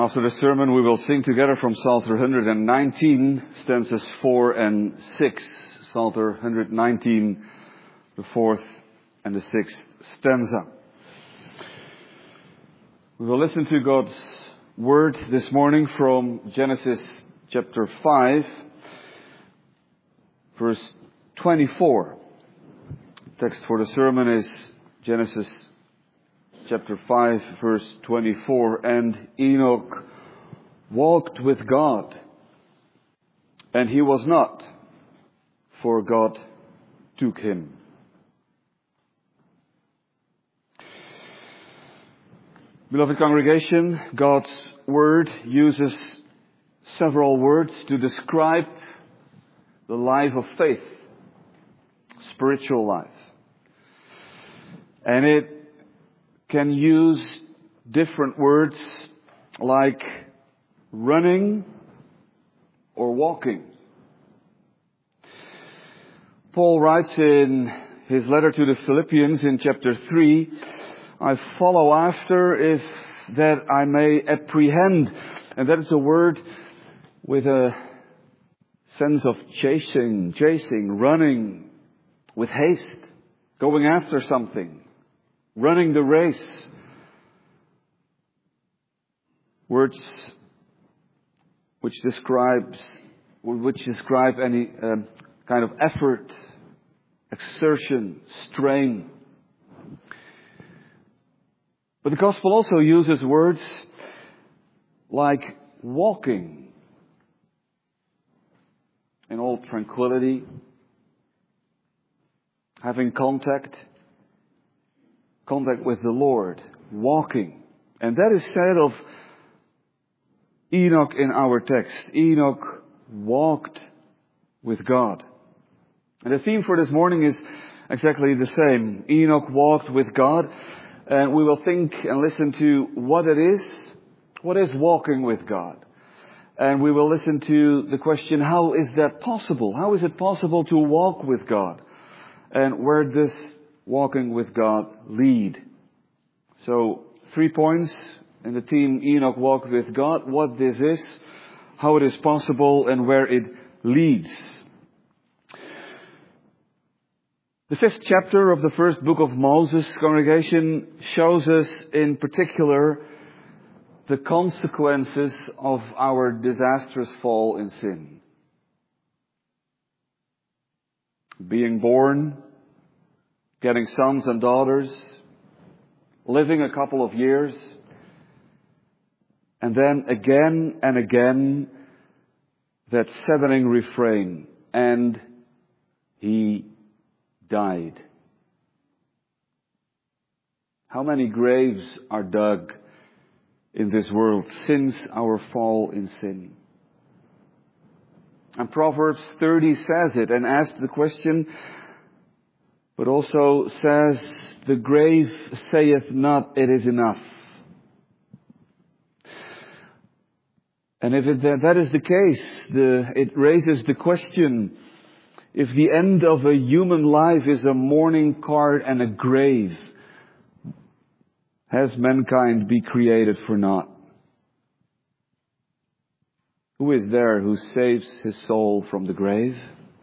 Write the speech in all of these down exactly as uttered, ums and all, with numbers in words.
After the sermon, we will sing together from Psalter one nineteen, stanzas four and six. Psalter one nineteen, the fourth and the sixth stanza. We will listen to God's Word this morning from Genesis chapter five, verse twenty-four. The text for the sermon is Genesis chapter five, verse twenty-four. And Enoch walked with God, and he was not, for God took him. Beloved congregation, God's Word uses several words to describe the life of faith, spiritual life. And it can use different words like running or walking. Paul writes in his letter to the Philippians in chapter three, I follow after if that I may apprehend. And that is a word with a sense of chasing, chasing, running with haste, going after something, running the race. Words which describes, which describe any um, kind of effort, exertion, strain. But the Gospel also uses words like walking in all tranquility, having contact, contact with the Lord, walking. And that is said of Enoch in our text. Enoch walked with God. And the theme for this morning is exactly the same. Enoch walked with God. And we will think and listen to what it is. What is walking with God? And we will listen to the question, how is that possible? How is it possible to walk with God? And where does walking with God lead? So, three points in the theme Enoch walked with God. What this is, how it is possible, and where it leads. The fifth chapter of the first book of Moses, congregation, shows us in particular the consequences of our disastrous fall in sin. Being born, getting sons and daughters, living a couple of years, and then again and again that saddening refrain, and he died. How many graves are dug in this world since our fall in sin? And Proverbs thirty says it and asks the question, but also says, the grave saith not, it is enough. And if it, that is the case, the, it raises the question, if the end of a human life is a mourning card and a grave, has mankind be created for naught? Who is there who saves his soul from the grave?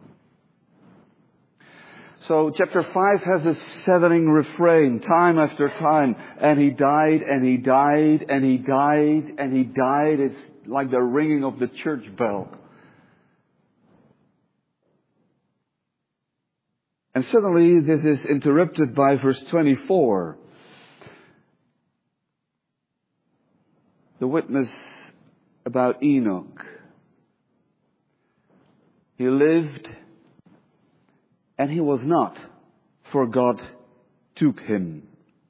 So chapter five has a saddening refrain, time after time. And he died, and he died, and he died, and he died. It's like the ringing of the church bell. And suddenly this is interrupted by verse twenty-four. The witness about Enoch. He lived and he was not, for God took him.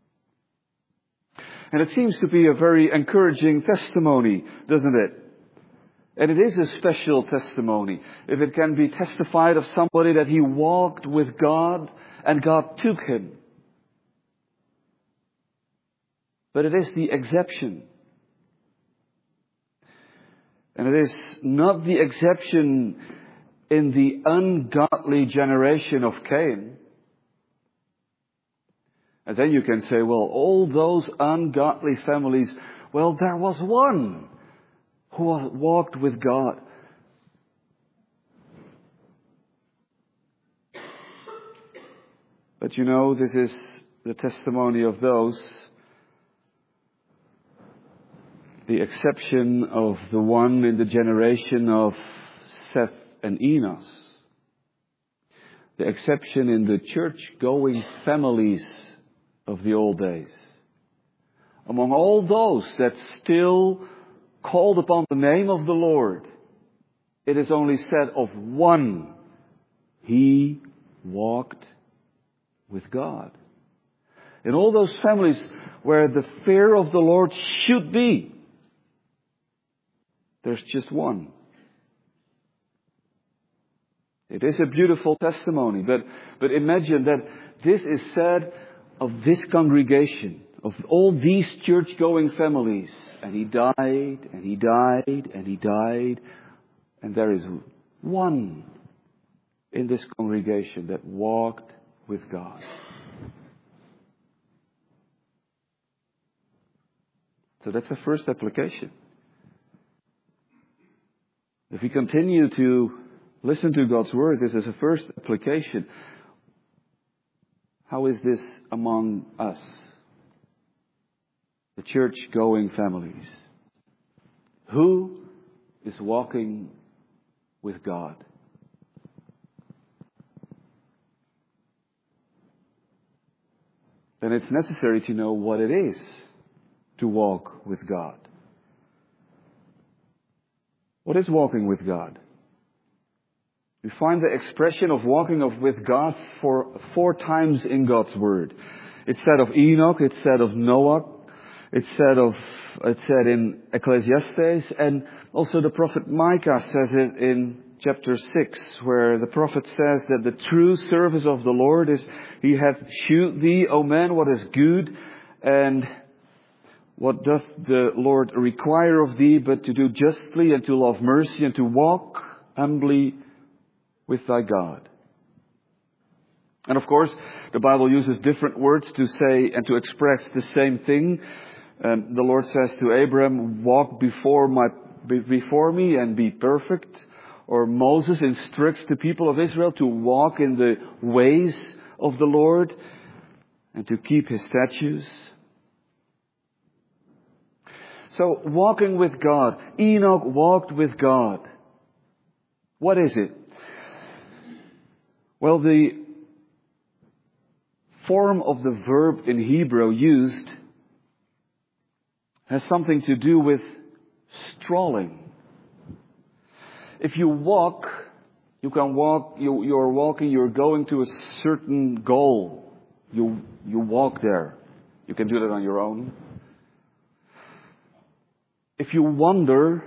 And it seems to be a very encouraging testimony, doesn't it? And it is a special testimony. If it can be testified of somebody that he walked with God and God took him. But it is the exception. And it is not the exception in the ungodly generation of Cain. And then you can say, well, all those ungodly families, well, there was one who walked with God. But you know, this is the testimony of those, the exception of the one in the generation of Seth and Enos. The exception in the church-going families of the old days. Among all those that still called upon the name of the Lord, it is only said of one, he walked with God. In all those families where the fear of the Lord should be, there's just one. It is a beautiful testimony, but, but imagine that this is said of this congregation, of all these church-going families. And he died, and he died, and he died. And there is one in this congregation that walked with God. So that's the first application. If we continue to listen to God's Word, this is a first application. How is this among us? The church-going families. Who is walking with God? Then it's necessary to know what it is to walk with God. What is walking with God? We find the expression of walking of with God for four times in God's Word. It's said of Enoch, it's said of Noah, it's said of it's said in Ecclesiastes, and also the prophet Micah says it in chapter six, where the prophet says that the true service of the Lord is, He hath shewed thee, O man, what is good, and what doth the Lord require of thee, but to do justly and to love mercy and to walk humbly with thy God. And of course, the Bible uses different words to say and to express the same thing. Um, the Lord says to Abraham, walk before my before me and be perfect. Or Moses instructs the people of Israel to walk in the ways of the Lord and to keep His statutes. So, walking with God. Enoch walked with God. What is it? Well, the form of the verb in Hebrew used has something to do with strolling. If you walk, you can walk, you, you're walking, you're going to a certain goal. You, you walk there. You can do that on your own. If you wander,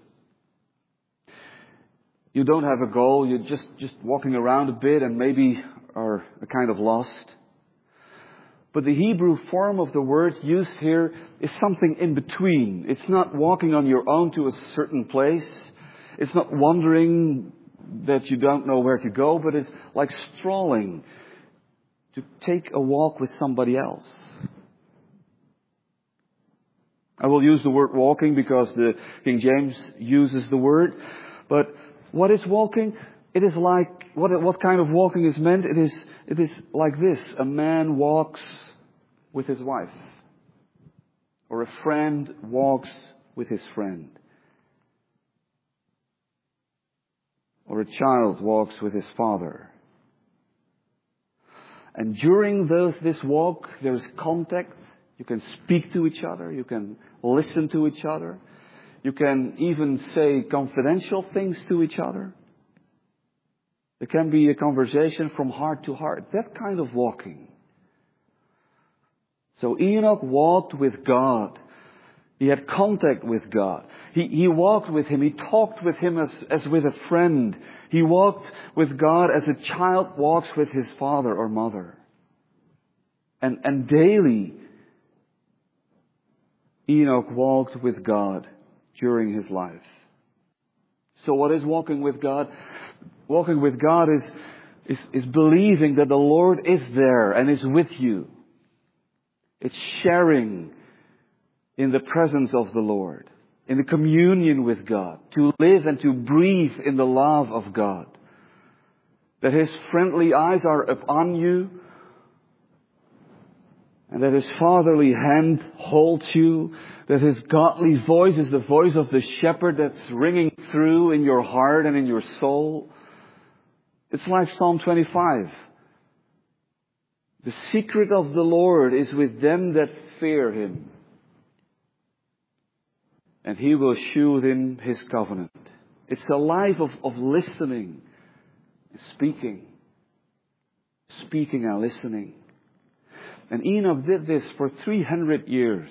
you don't have a goal, you're just, just walking around a bit and maybe are a kind of lost. But the Hebrew form of the word used here is something in between. It's not walking on your own to a certain place. It's not wandering that you don't know where to go, but it's like strolling, to take a walk with somebody else. I will use the word walking because the King James uses the word. But what is walking? It is like, what, what kind of walking is meant? It is, it is like this. A man walks with his wife. Or a friend walks with his friend. Or a child walks with his father. And during those, this walk, there is contact. You can speak to each other. You can listen to each other. You can even say confidential things to each other. There can be a conversation from heart to heart. That kind of walking. So Enoch walked with God. He had contact with God. He, he walked with Him. He talked with Him as, as with a friend. He walked with God as a child walks with his father or mother. And, and daily, Enoch walked with God during his life. So what is walking with God? Walking with God is, is, is believing that the Lord is there and is with you. It's sharing in the presence of the Lord. in the communion with God, to live and to breathe in the love of God. That His friendly eyes are upon you, and that His fatherly hand holds you, that His godly voice is the voice of the shepherd that's ringing through in your heart and in your soul. It's like Psalm twenty-five. The secret of the Lord is with them that fear Him, and He will shew them His covenant. It's a life of, of listening, speaking, speaking and listening. And Enoch did this for three hundred years.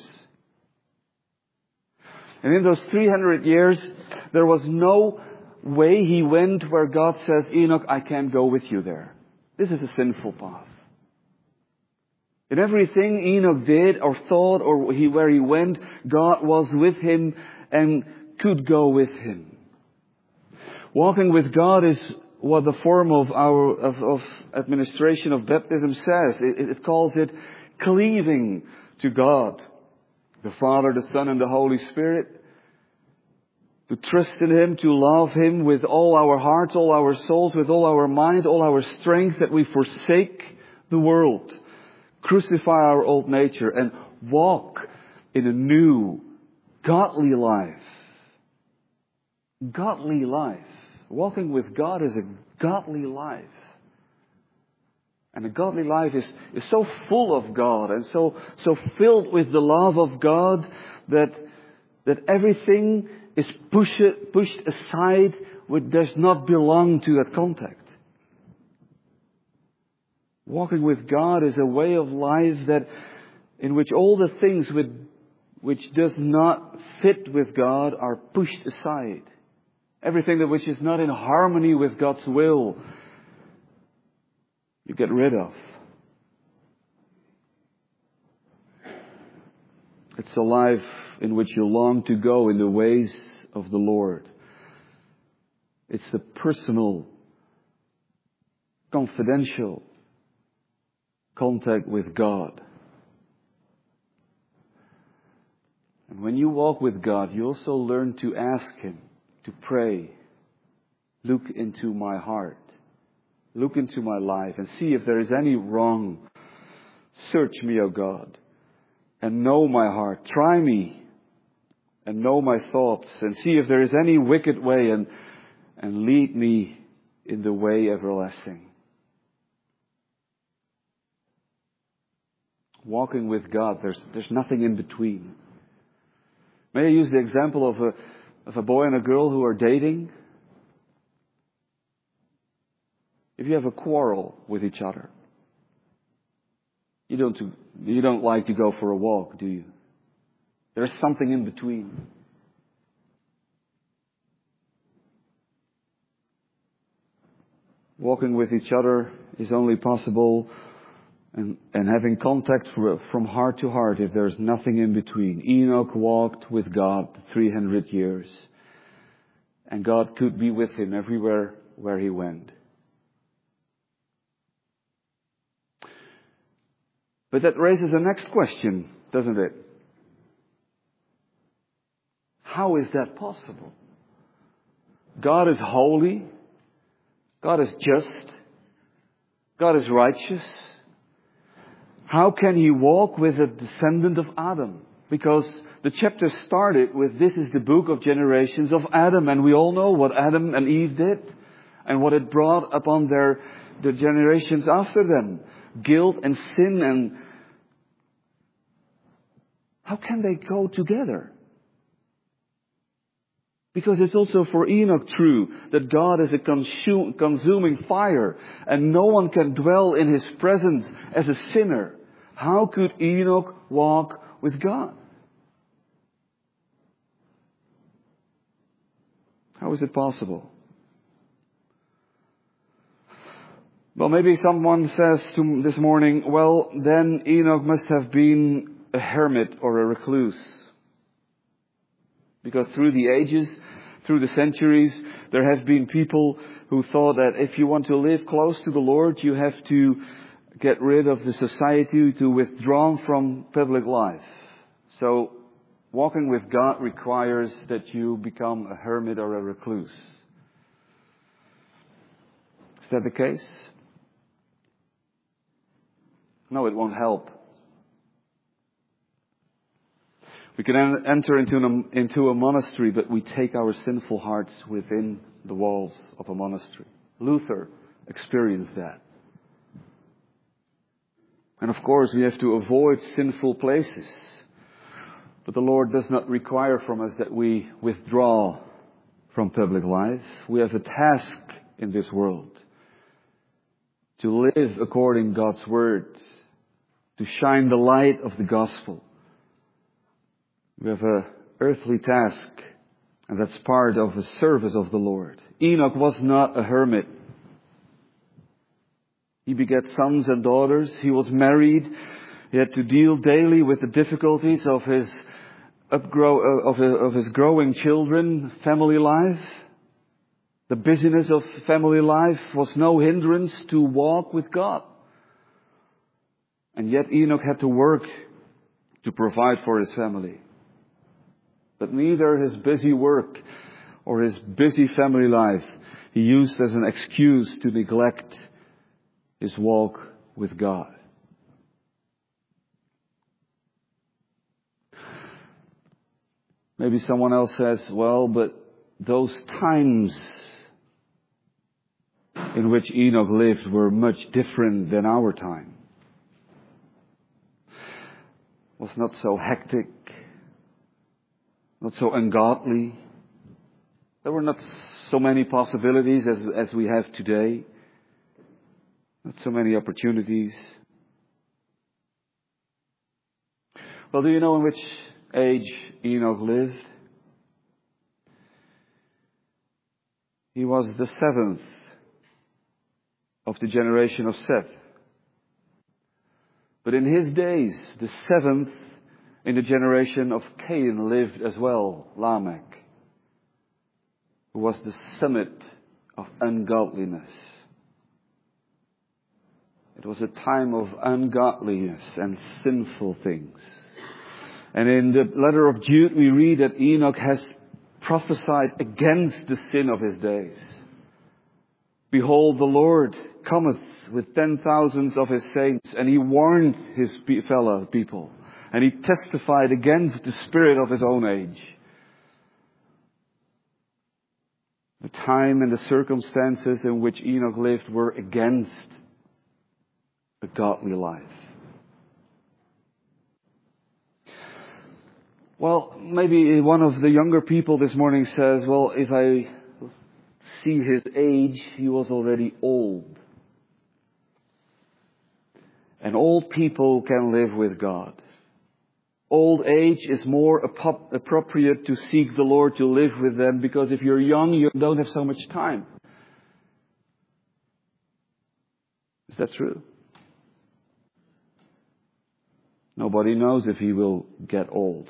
And in those three hundred years, there was no way he went where God says, Enoch, I can't go with you there. This is a sinful path. In everything Enoch did or thought or he, where he went, God was with him and could go with him. Walking with God is what the form of our of, of administration of baptism says. It, it calls it cleaving to God, the Father, the Son, and the Holy Spirit. To trust in Him, to love Him with all our hearts, all our souls, with all our mind, all our strength, that we forsake the world, crucify our old nature, and walk in a new, godly life. Godly life. Walking with God is a godly life. And a godly life is, is so full of God and so, so filled with the love of God that, that everything is pushed, pushed aside which does not belong to that contact. Walking with God is a way of life that, in which all the things with, which does not fit with God are pushed aside. Everything that which is not in harmony with God's will, you get rid of. It's a life in which you long to go in the ways of the Lord. It's a personal, confidential contact with God. And when you walk with God, you also learn to ask Him, to pray, look into my heart, look into my life and see if there is any wrong. Search me, O God, and know my heart. Try me and know my thoughts and see if there is any wicked way and, and lead me in the way everlasting. Walking with God, there's, there's nothing in between. May I use the example of a, of a boy and a girl who are dating? If you have a quarrel with each other, you don't, you don't like to go for a walk, do you? There's something in between. Walking with each other is only possible and, and having contact from heart to heart if there's nothing in between. Enoch walked with God three hundred years. And God could be with him everywhere where he went. But that raises a next question, doesn't it? How is that possible? God is holy. God is just. God is righteous. How can He walk with a descendant of Adam? Because the chapter started with, this is the book of generations of Adam. And we all know what Adam and Eve did. And what it brought upon their, their generations after them. Guilt and sin. And how can they go together? Because it's also for Enoch true that God is a consu- consuming fire and no one can dwell in His presence as a sinner. How could Enoch walk with God? How is it possible? Well, maybe someone says to this morning, well, then Enoch must have been a hermit or a recluse. Because through the ages, through the centuries, there have been people who thought that if you want to live close to the Lord, you have to get rid of the society, to withdraw from public life. So Walking with God requires that you become a hermit or a recluse. Is that the case? No, it won't help. We can en- enter into, an, into a monastery, but we take our sinful hearts within the walls of a monastery. Luther experienced that. And of course, we have to avoid sinful places. But the Lord does not require from us that we withdraw from public life. We have a task in this world to live according to God's word, to shine the light of the gospel. We have an earthly task, and that's part of the service of the Lord. Enoch was not a hermit. He begat sons and daughters. He was married. He had to deal daily with the difficulties of his upgrow of, of his growing children, family life. The busyness of family life was no hindrance to walk with God. And yet Enoch had to work to provide for his family. But neither his busy work or his busy family life he used as an excuse to neglect his walk with God. Maybe someone else says, well, but those times in which Enoch lived were much different than our time. It was not so hectic, not so ungodly. There were not so many possibilities as, as we have today. Not so many opportunities. Well, do you know in which age Enoch lived? He was the seventh of the generation of Seth. But in his days, the seventh in the generation of Cain lived as well, Lamech, who was the summit of ungodliness. It was a time of ungodliness and sinful things. And in the letter of Jude, we read that Enoch has prophesied against the sin of his days. Behold, the Lord cometh with ten thousands of his saints, and he warned his fellow people, and he testified against the spirit of his own age. The time and the circumstances in which Enoch lived were against a godly life. Well, maybe one of the younger people this morning says, well, if I see his age, he was already old. And old people can live with God. Old age is more appropriate to seek the Lord, to live with them, because if you're young, you don't have so much time. Is that true? Nobody knows if he will get old.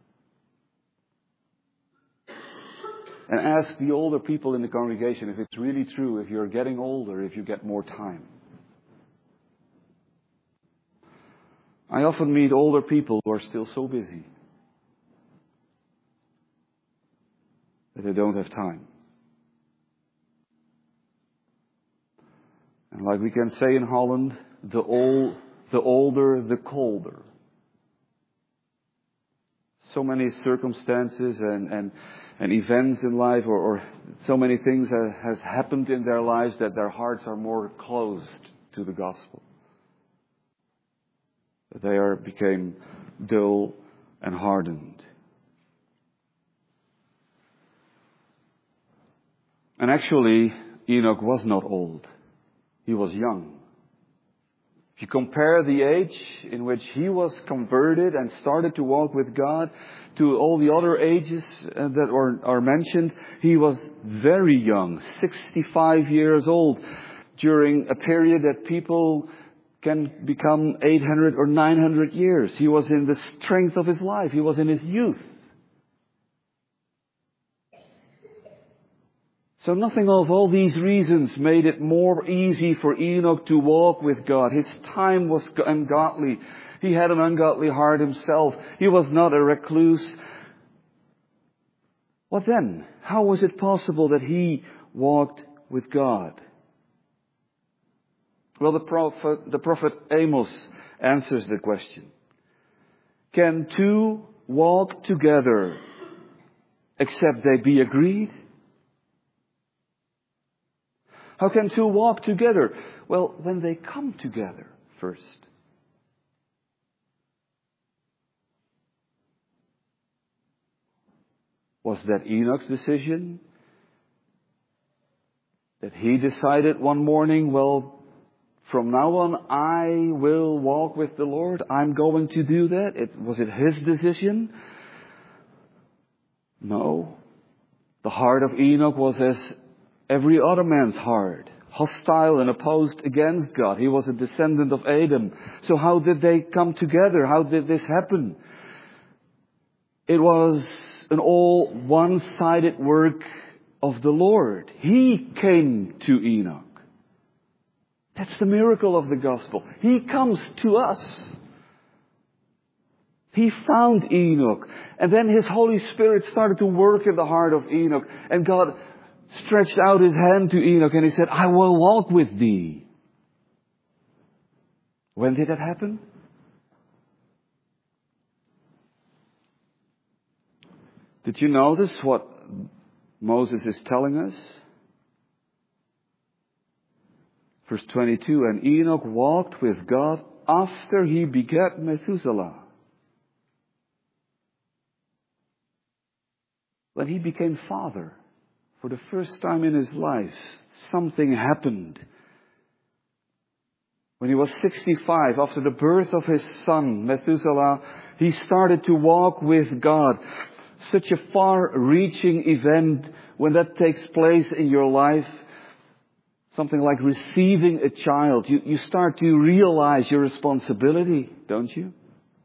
And ask the older people in the congregation if it's really true, if you're getting older, if you get more time. I often meet older people who are still so busy that they don't have time. And like we can say in Holland, the old, the older, the colder. So many circumstances and, and, and events in life, or, or so many things that has happened in their lives that their hearts are more closed to the gospel. They are became dull and hardened. And actually, Enoch was not old. He was young. If you compare the age in which he was converted and started to walk with God to all the other ages that are, are mentioned, he was very young, sixty-five years old, during a period that people can become eight hundred or nine hundred years. He was in the strength of his life. He was in his youth. So nothing of all these reasons made it more easy for Enoch to walk with God. His time was ungodly. He had an ungodly heart himself. He was not a recluse. What then? How was it possible that he walked with God? Well, the prophet, the prophet Amos answers the question. Can two walk together except they be agreed? How can two walk together? Well, when they come together first. Was that Enoch's decision? That he decided one morning, well, from now on I will walk with the Lord. I'm going to do that. It, was it his decision? No. The heart of Enoch was as every other man's heart. Hostile and opposed against God. He was a descendant of Adam. So how did they come together? How did this happen? It was an all one-sided work of the Lord. He came to Enoch. That's the miracle of the gospel. He comes to us. He found Enoch. And then His Holy Spirit started to work in the heart of Enoch. And God stretched out His hand to Enoch and He said, I will walk with thee. When did that happen? Did you notice what Moses is telling us? Verse twenty-two, and Enoch walked with God after he begat Methuselah. When he became father, for the first time in his life, something happened. When he was sixty-five, after the birth of his son, Methuselah, he started to walk with God. Such a far-reaching event when that takes place in your life. Something like receiving a child. You, you start to realize your responsibility, don't you?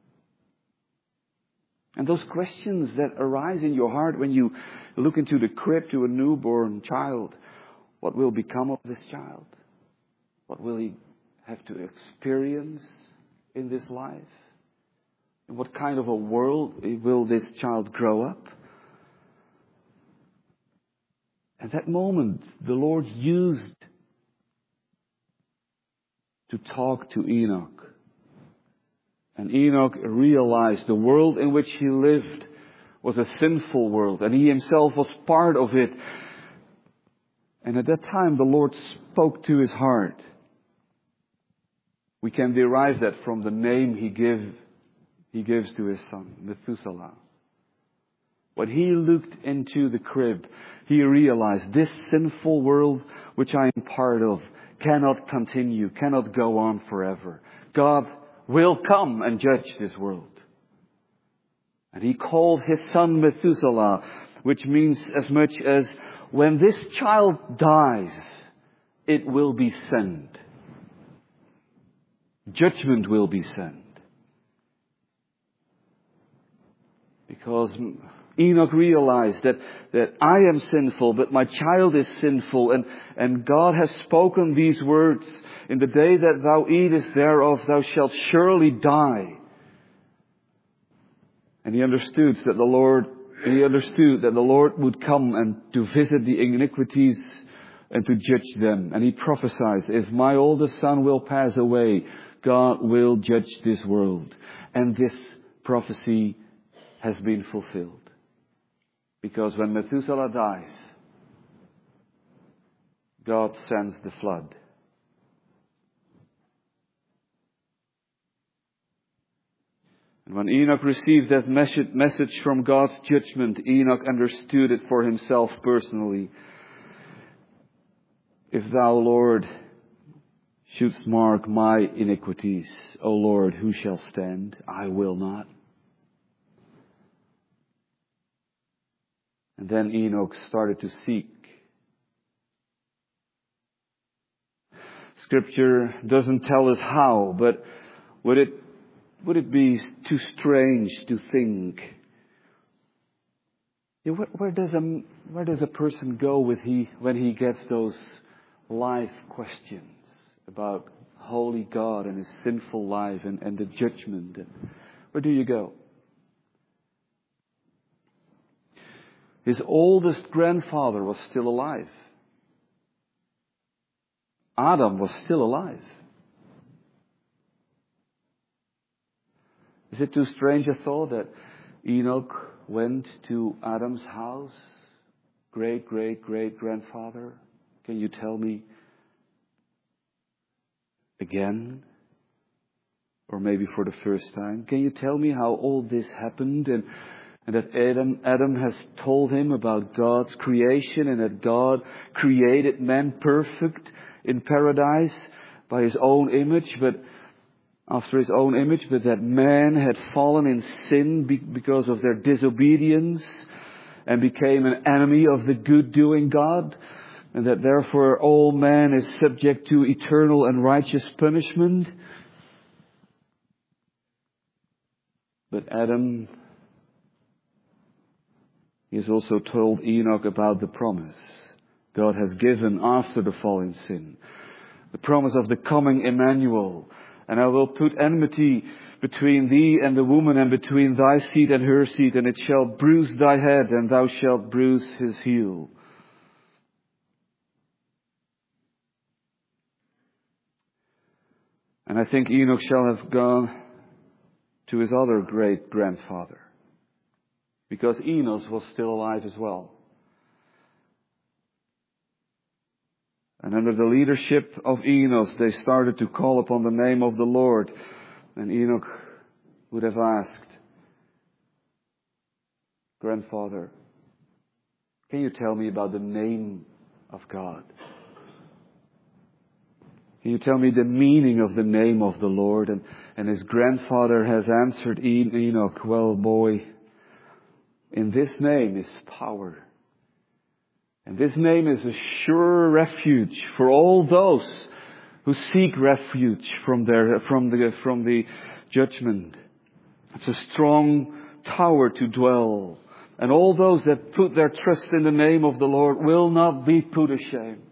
And those questions that arise in your heart when you look into the crib to a newborn child. What will become of this child? What will he have to experience in this life? In what kind of a world will this child grow up? At that moment, the Lord used to talk to Enoch. And Enoch realized the world in which he lived was a sinful world, and he himself was part of it. And at that time, the Lord spoke to his heart. We can derive that from the name he give, he gives to his son, Methuselah. When he looked into the crib, he realized this sinful world which I am part of cannot continue, cannot go on forever. God will come and judge this world. And he called his son Methuselah, which means as much as when this child dies, it will be sent. Judgment will be sent. Because Enoch realized that, that I am sinful, but my child is sinful. And, and God has spoken these words, in the day that thou eatest thereof, thou shalt surely die. And he understood that the Lord, he understood that the Lord would come and to visit the iniquities and to judge them. And he prophesied, if my oldest son will pass away, God will judge this world. And this prophecy has been fulfilled. Because when Methuselah dies, God sends the flood. And when Enoch received that message from God's judgment, Enoch understood it for himself personally. If thou, Lord, shouldst mark my iniquities, O Lord, who shall stand? I will not. And then Enoch started to seek. Scripture doesn't tell us how, but would it would it be too strange to think? You know, where, where does a where does a person go with he when he gets those life questions about holy God and his sinful life and, and the judgment? Where do you go? His oldest grandfather was still alive. Adam was still alive. Is it too strange a thought that Enoch went to Adam's house? Great, great, great grandfather? Can you tell me again? Or maybe for the first time? Can you tell me how all this happened and, and that Adam, Adam has told him about God's creation and that God created man perfect in paradise by His own image, but after His own image, but that man had fallen in sin because of their disobedience and became an enemy of the good-doing God, and that therefore all man is subject to eternal and righteous punishment. But Adam, he has also told Enoch about the promise God has given after the fall in sin. The promise of the coming Emmanuel. And I will put enmity between thee and the woman, and between thy seed and her seed, and it shall bruise thy head, and thou shalt bruise his heel. And I think Enoch shall have gone to his other great grandfather, because Enos was still alive as well. And under the leadership of Enos, they started to call upon the name of the Lord. And Enoch would have asked, Grandfather, can you tell me about the name of God? Can you tell me the meaning of the name of the Lord? And, and his grandfather has answered Enoch, well, boy, in this name is power. And this name is a sure refuge for all those who seek refuge from their, from the, from the judgment. It's a strong tower to dwell. And all those that put their trust in the name of the Lord will not be put to shame.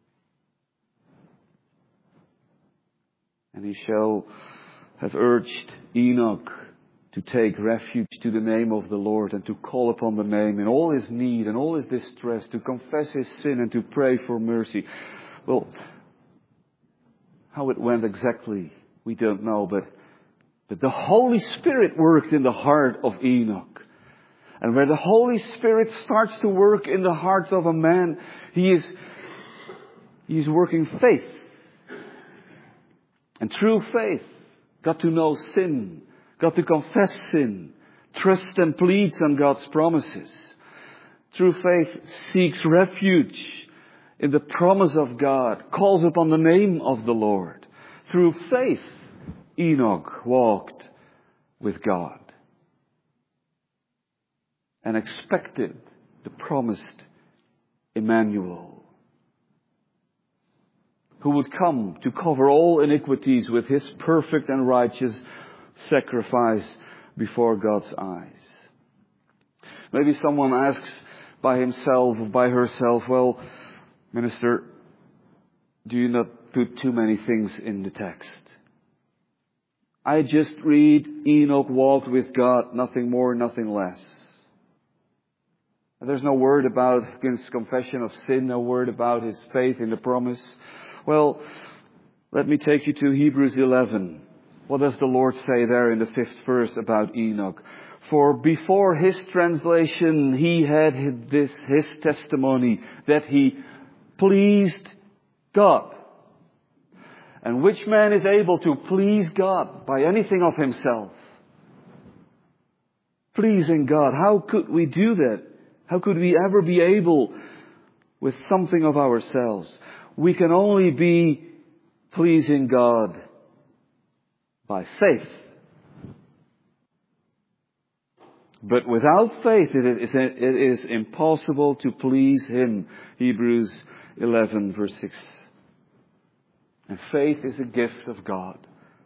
And he shall have urged Enoch to take refuge to the name of the Lord and to call upon the name in all his need and all his distress, to confess his sin and to pray for mercy. Well, how it went exactly, we don't know, but, but the Holy Spirit worked in the heart of Enoch. And where the Holy Spirit starts to work in the hearts of a man, he is, he is working faith. And through faith, got to know sin, got to confess sin, trust and pleads on God's promises. Through faith, seeks refuge in the promise of God, calls upon the name of the Lord. Through faith, Enoch walked with God and expected the promised Emmanuel, who would come to cover all iniquities with his perfect and righteous sacrifice before God's eyes. Maybe someone asks by himself or by herself, well, minister, do you not put too many things in the text? I just read Enoch walked with God, nothing more, nothing less. There's no word about his confession of sin, no word about his faith in the promise. Well, let me take you to Hebrews eleven. What does the Lord say there in the fifth verse about Enoch? For before his translation, he had this, his testimony that he pleased God. And which man is able to please God by anything of himself? Pleasing God. How could we do that? How could we ever be able with something of ourselves? We can only be pleasing God by faith. But without faith, it is, it is impossible to please Him. Hebrews eleven verse six. And faith is a gift of God.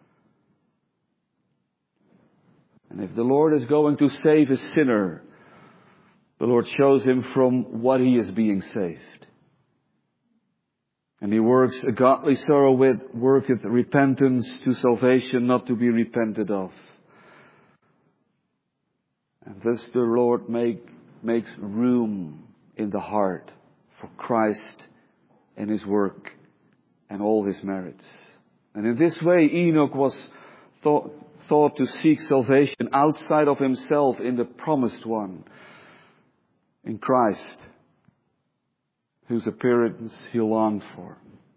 And if the Lord is going to save a sinner, the Lord shows him from what he is being saved. And He works a godly sorrow with, worketh repentance to salvation, not to be repented of. And thus the Lord make makes room in the heart for Christ and His work and all His merits. And in this way, Enoch was thought, thought to seek salvation outside of himself in the promised one, in Christ, whose appearance he longed for.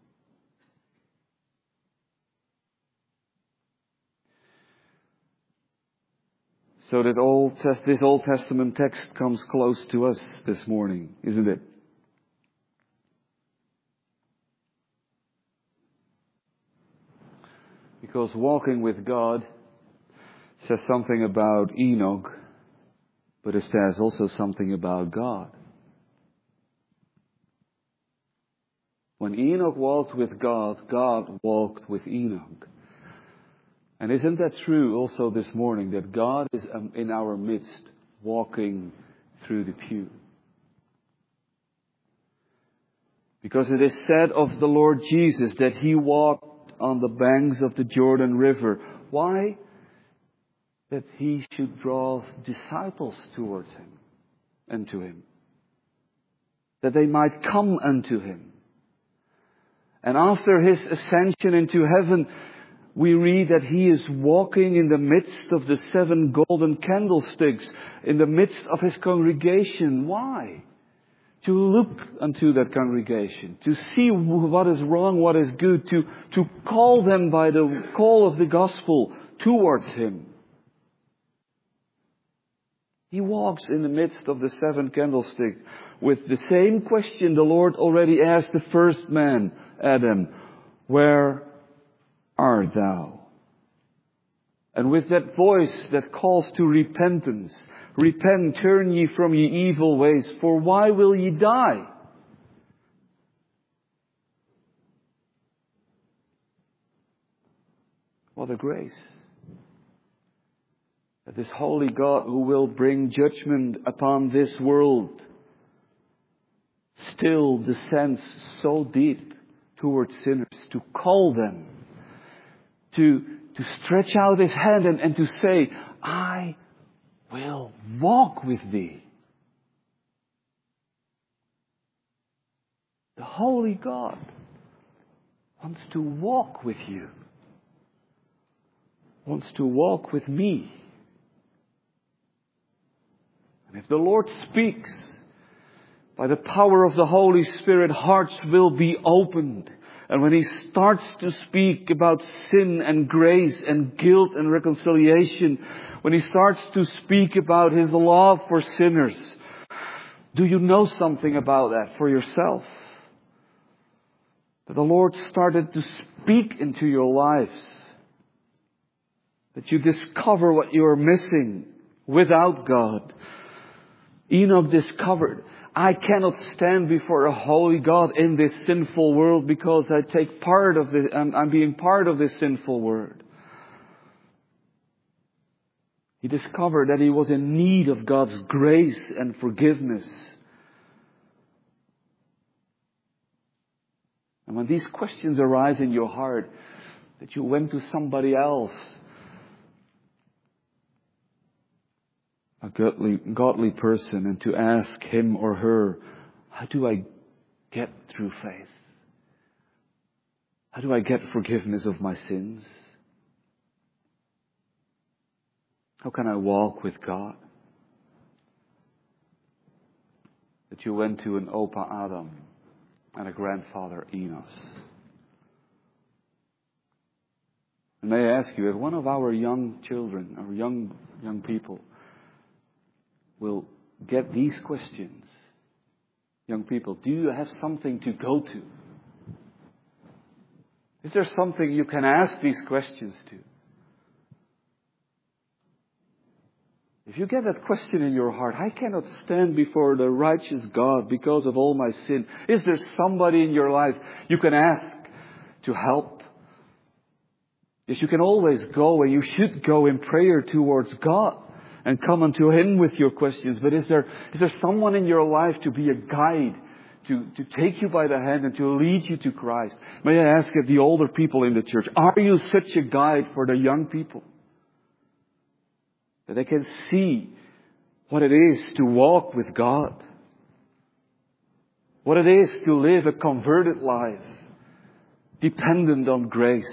So that Old Test, this Old Testament text comes close to us this morning, isn't it? Because walking with God says something about Enoch, but it says also something about God. When Enoch walked with God, God walked with Enoch. And isn't that true also this morning, that God is in our midst walking through the pew? Because it is said of the Lord Jesus that He walked on the banks of the Jordan River. Why? That He should draw disciples towards Him and to Him. That they might come unto Him. And after His ascension into heaven, we read that He is walking in the midst of the seven golden candlesticks, in the midst of His congregation. Why? To look unto that congregation, to see what is wrong, what is good, to, to call them by the call of the gospel towards Him. He walks in the midst of the seven candlesticks with the same question the Lord already asked the first man, Adam, where art thou? And with that voice that calls to repentance, repent, turn ye from ye evil ways, for why will ye die? What a grace. That this holy God who will bring judgment upon this world still descends so deep towards sinners to call them, to, to stretch out His hand and, and to say, I will walk with thee. The holy God wants to walk with you, wants to walk with me. And if the Lord speaks, by the power of the Holy Spirit, hearts will be opened. And when He starts to speak about sin and grace and guilt and reconciliation, when He starts to speak about His love for sinners, do you know something about that for yourself? That the Lord started to speak into your lives. That you discover what you are missing without God. Enoch discovered, I cannot stand before a holy God in this sinful world because I take part of this, I'm, I'm being part of this sinful world. He discovered that he was in need of God's grace and forgiveness. And when these questions arise in your heart, that you went to somebody else, a godly, godly person, and to ask him or her, how do I get through faith? How do I get forgiveness of my sins? How can I walk with God? That you went to an Opa Adam and a grandfather Enos. And may I ask you, if one of our young children, or young young people, will get these questions, young people, do you have something to go to? Is there something you can ask these questions to? If you get that question in your heart, I cannot stand before the righteous God because of all my sin. Is there somebody in your life you can ask to help? Yes, you can always go, and you should go in prayer towards God and come unto Him with your questions. But is there is there someone in your life to be a guide, to, to take you by the hand and to lead you to Christ? May I ask the older people in the church, are you such a guide for the young people? That they can see what it is to walk with God, what it is to live a converted life, dependent on grace,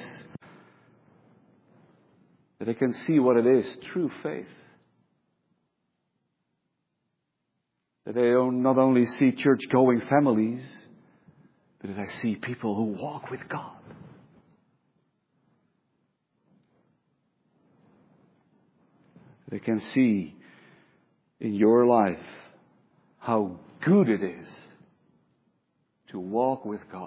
that they can see what it is, true faith. That they not only see church-going families, but that they see people who walk with God. They can see in your life how good it is to walk with God.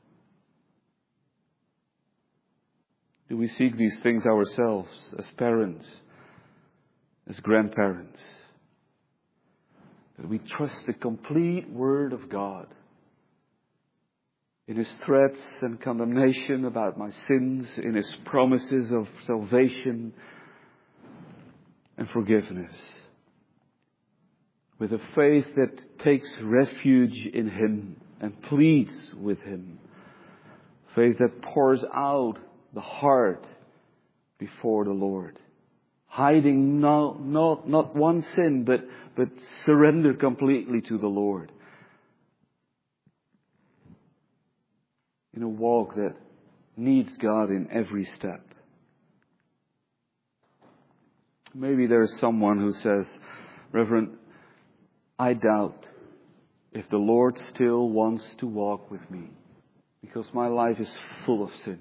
Do we seek these things ourselves as parents, as grandparents? That we trust the complete Word of God in His threats and condemnation about my sins, in His promises of salvation and forgiveness. With a faith that takes refuge in Him and pleads with Him. Faith that pours out the heart before the Lord. Hiding no, not, not one sin, but, but surrender completely to the Lord. In a walk that needs God in every step. Maybe there's someone who says, Reverend, I doubt if the Lord still wants to walk with me because my life is full of sin.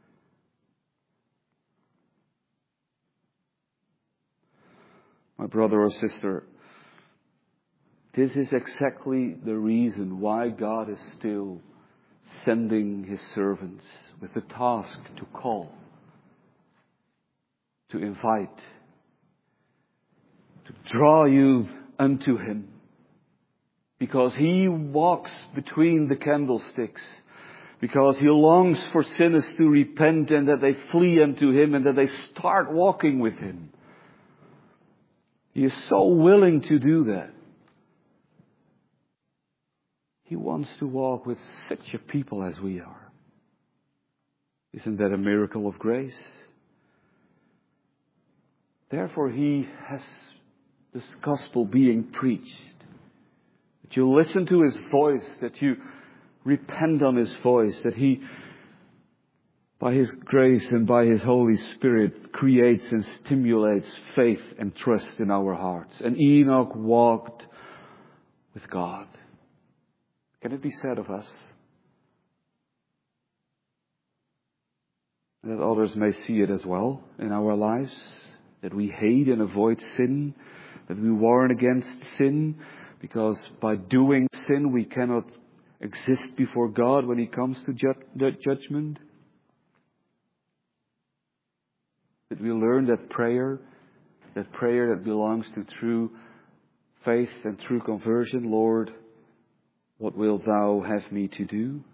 My brother or sister, this is exactly the reason why God is still sending His servants with the task to call, to invite, to draw you unto Him. Because He walks between the candlesticks. Because He longs for sinners to repent and that they flee unto Him and that they start walking with Him. He is so willing to do that. He wants to walk with such a people as we are. Isn't that a miracle of grace? Therefore He has this gospel being preached. That you listen to His voice, that you repent on His voice, that He, by His grace and by His Holy Spirit, creates and stimulates faith and trust in our hearts. And Enoch walked with God. Can it be said of us? That others may see it as well in our lives. That we hate and avoid sin. That we warn against sin. Because by doing sin we cannot exist before God when He comes to ju- judgment. That we learn that prayer, that prayer that belongs to true faith and true conversion. Lord, what wilt Thou have me to do?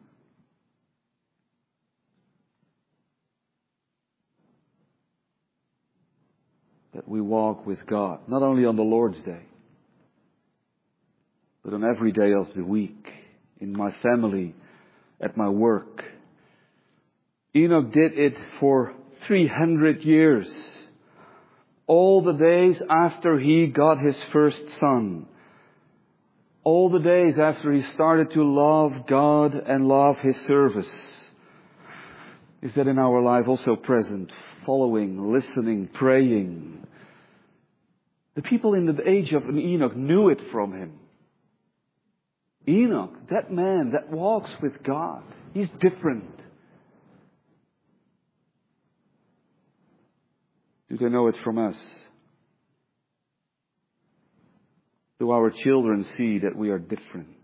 That we walk with God, not only on the Lord's Day, but on every day of the week, in my family, at my work. Enoch did it for three hundred years. All the days after he got his first son. All the days after he started to love God and love His service. Is that in our life also present? Following, listening, praying. The people in the age of Enoch knew it from him. Enoch, that man that walks with God, he's different. Do they know it from us? Do our children see that we are different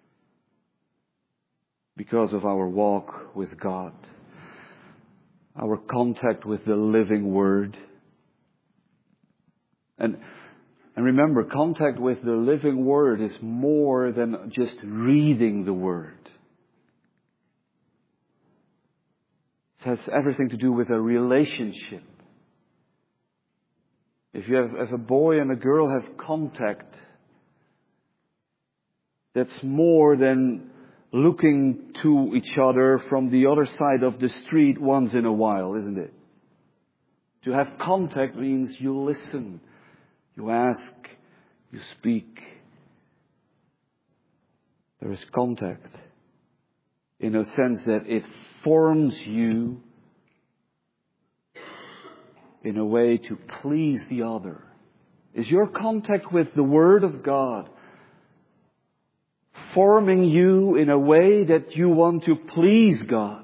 because of our walk with God? Our contact with the living Word. And, and remember, contact with the living Word is more than just reading the Word. It has everything to do with a relationship. If you have, if a boy and a girl have contact, that's more than looking to each other from the other side of the street once in a while, isn't it? To have contact means you listen, you ask, You speak. There is contact. In a sense that it forms you in a way to please the other. Is your contact with the Word of God forming you in a way that you want to please God?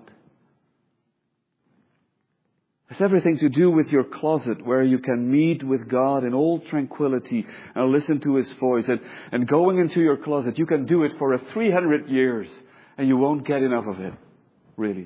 It has everything to do with your closet, where you can meet with God in all tranquility and listen to His voice. And, and going into your closet, you can do it for a three hundred years and you won't get enough of it, really.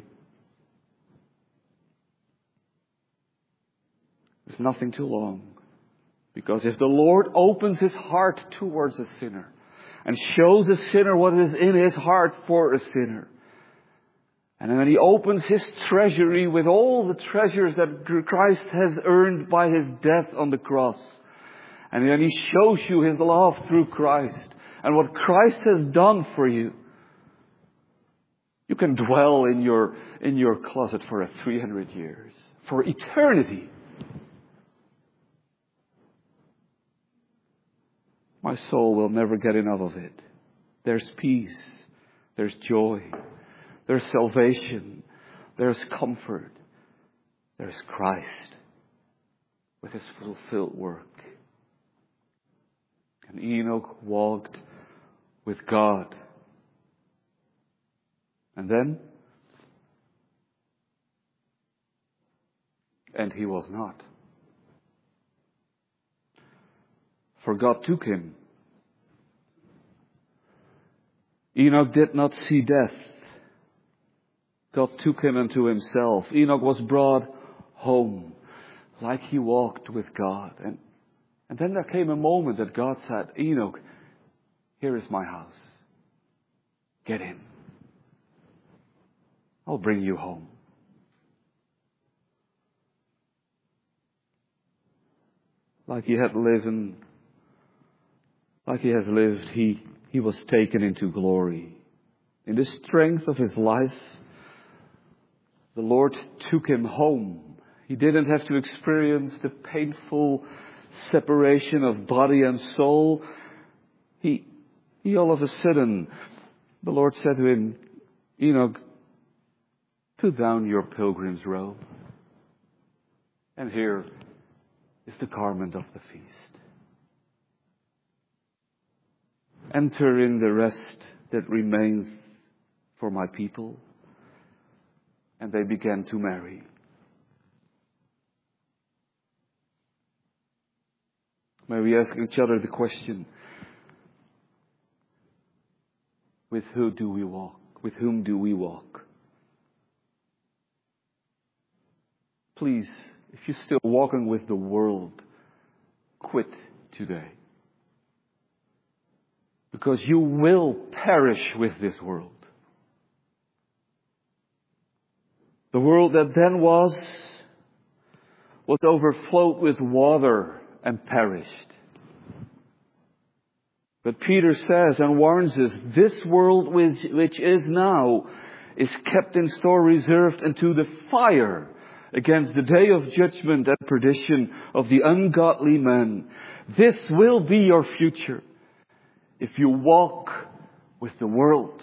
It's nothing too long. Because if the Lord opens His heart towards a sinner and shows a sinner what is in his heart for a sinner, and then He opens His treasury with all the treasures that Christ has earned by His death on the cross, and then He shows you His love through Christ and what Christ has done for you, you can dwell in your, in your closet for a three hundred years, for eternity. My soul will never get enough of it. There's peace. There's joy. There's salvation. There's comfort. There's Christ with His fulfilled work. And Enoch walked with God. And then? And he was not. For God took him. Enoch did not see death. God took him unto Himself. Enoch was brought home like he walked with God. And, and then there came a moment that God said, Enoch, here is my house. Get in. I'll bring you home. Like he had lived in Like he has lived, he, he was taken into glory. In the strength of his life, the Lord took him home. He didn't have to experience the painful separation of body and soul. He, he all of a sudden, the Lord said to him, Enoch, put down your pilgrim's robe. And here is the garment of the feast. Enter in the rest that remains for my people. And they began to marry. May we ask each other the question, with who do we walk? With whom do we walk? Please, if you're still walking with the world, quit today. Because you will perish with this world. The world that then was, was overflowed with water and perished. But Peter says and warns us, this world which, which is now is kept in store reserved unto the fire against the day of judgment and perdition of the ungodly man. This will be your future. If you walk with the world.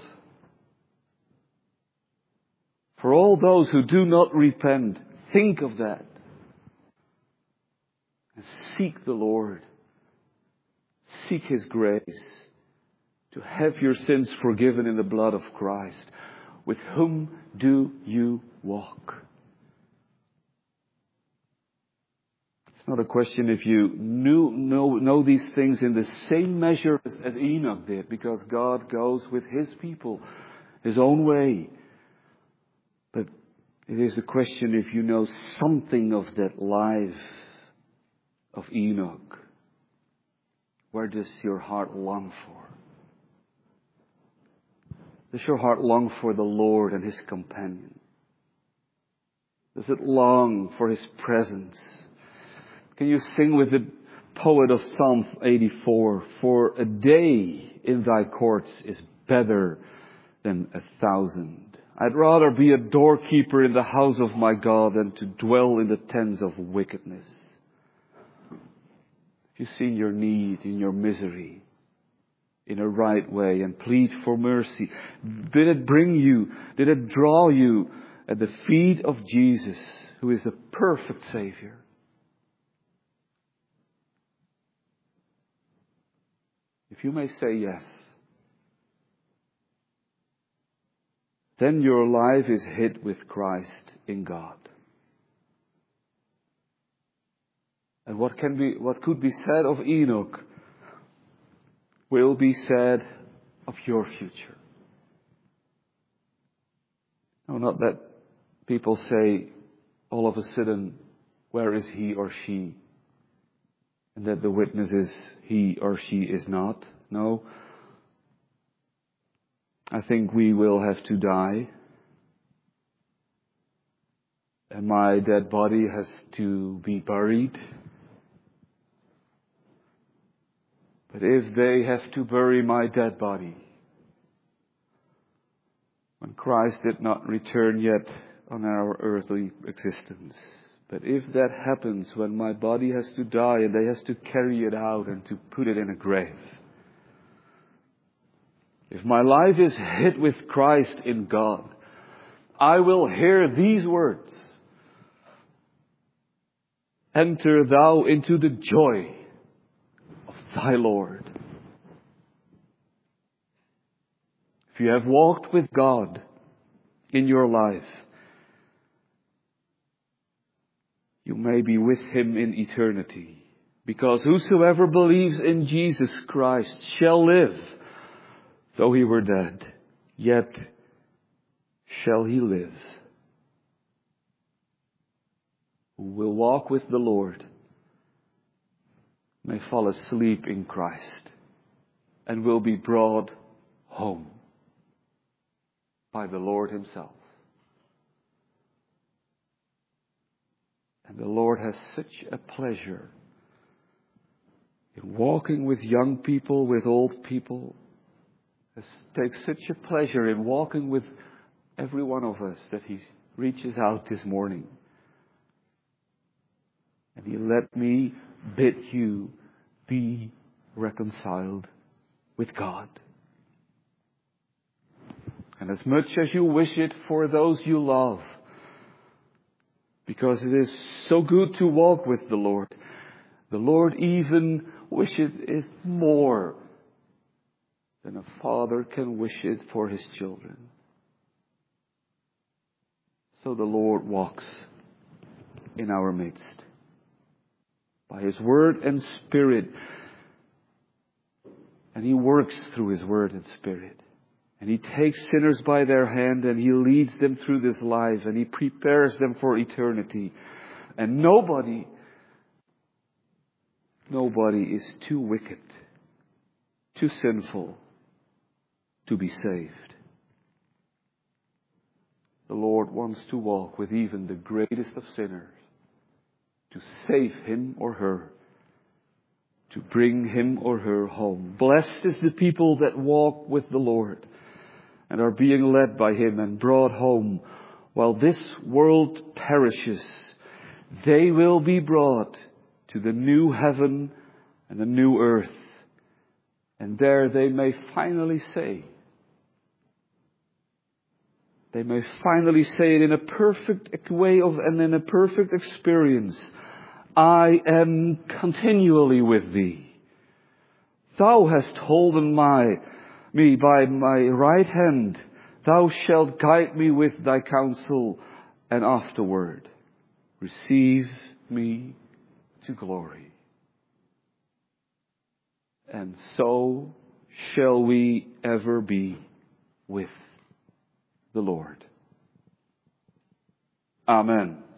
For all those who do not repent, think of that. And seek the Lord. Seek His grace to have your sins forgiven in the blood of Christ. With whom do you walk? It's not a question if you knew, know, know these things in the same measure as, as Enoch did, because God goes with His people, His own way. But it is a question if you know something of that life of Enoch. Where does your heart long for? Does your heart long for the Lord and His companion? Does it long for His presence? Can you sing with the poet of Psalm eighty-four? For a day in Thy courts is better than a thousand. I'd rather be a doorkeeper in the house of my God than to dwell in the tents of wickedness. if you've seen your need in your misery in a right way and plead for mercy, did it bring you, did it draw you at the feet of Jesus, who is the perfect Savior? If you may say yes, then your life is hid with Christ in God. And what can be, what could be said of Enoch will be said of your future. No, not that people say all of a sudden, where is he or she? And that the witness is he or she is not. No. I think we will have to die. And my dead body has to be buried. But if they have to bury my dead body, when Christ did not return yet on our earthly existence, but if that happens when my body has to die and they has to carry it out and to put it in a grave, if my life is hid with Christ in God, I will hear these words: enter thou into the joy of thy Lord. If you have walked with God in your life, you may be with Him in eternity. Because whosoever believes in Jesus Christ shall live, though he were dead, yet shall he live. Who will walk with the Lord may fall asleep in Christ and will be brought home by the Lord Himself. And the Lord has such a pleasure in walking with young people, with old people. He takes such a pleasure in walking with every one of us that He reaches out this morning. And He let me bid you be reconciled with God. And as much as you wish it for those you love, because it is so good to walk with the Lord, the Lord even wishes it more than a father can wish it for his children. So the Lord walks in our midst by His Word and Spirit. And He works through His Word and Spirit. And He takes sinners by their hand and He leads them through this life and He prepares them for eternity. And nobody, nobody is too wicked, too sinful to be saved. The Lord wants to walk with even the greatest of sinners, to save him or her, to bring him or her home. Blessed is the people that walk with the Lord and are being led by Him and brought home. While this world perishes, they will be brought to the new heaven and the new earth. And there they may finally say, they may finally say it in a perfect way of and in a perfect experience, I am continually with Thee. Thou hast holden my me by my right hand. Thou shalt guide me with Thy counsel, and afterward receive me to glory. And so shall we ever be with the Lord. Amen.